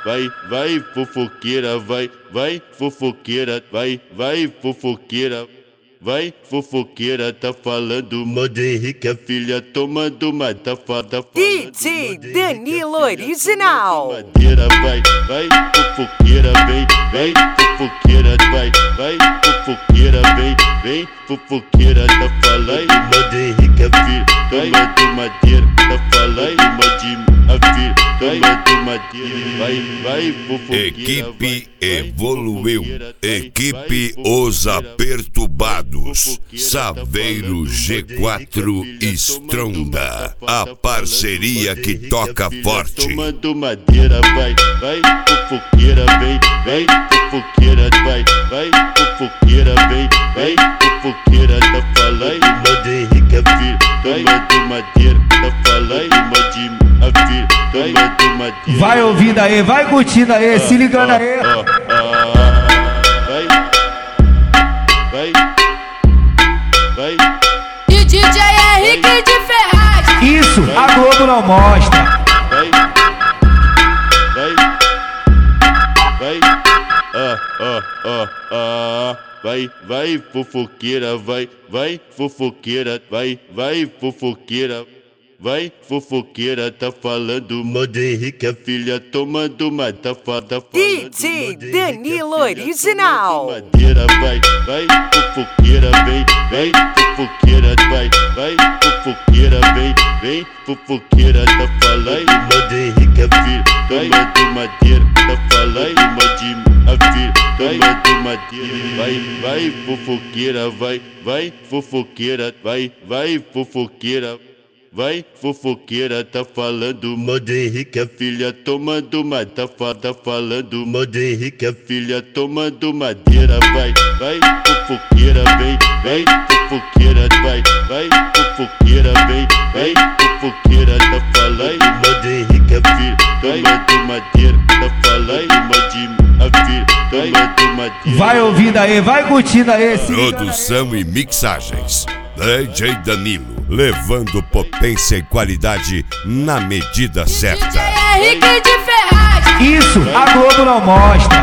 vai fofoqueira, vai fofoqueira, vai fofoqueira. Vai, fofoqueira, tá falando modo Henrique, a filha tomando uma, tá falando DJ Danilo Original. Madeira, vai, fofoqueira, vem, fofoqueira, vai, fofoqueira, vem, fofoqueira, tá falando modo Henrique, a filha tomando madeira, tá falando modo a filha tomando madeira, vai, fofoqueira. Equipe evoluiu, equipe Os Aperturbados, Saveiro G4 Stronda, a parceria que toca forte. Tomando madeira, vai, fofoqueira, vem, fofoqueira, vai, fofoqueira, vem, fofoqueira, tá falando modo Henrique, a filha tomando madeira, tá falando modo a filha tomando madeira. Vai ouvindo aí, vai curtindo aí, se ligando aí. Vai. E DJ Henrique de Ferraz. Isso, a Globo não mostra. Vai fofoqueira, vai fofoqueira, vai fofoqueira. Vai, fofoqueira, tá falando modo Henrique, a filha tomando uma, tá falando DJ Danilo Original. Madeira, vai, fofoqueira, vem, fofoqueira, vai, fofoqueira, vem, fofoqueira, tá falando modo Henrique, a filha tomando madeira, tá falando modo a filha tomando madeira, vai, fofoqueira, vai, fofoqueira, vai, fofoqueira. Vai, fofoqueira, tá falando modo Henrique, a filha tomando uma, tá falando modo Henrique, a filha tomando madeira, vai, fofoqueira, vem, fofoqueira, vai, fofoqueira, vem, fofoqueira, tá falando modo Henrique, a filha tomando madeira, tá falando modo a filha tomando madeira. Vai ouvindo aí, vai curtindo aí, se ligando aí. Produção e mixagens, DJ Danilo, levando potência e qualidade na medida certa. DJ Henrique de Ferraz. Isso, a Globo não mostra.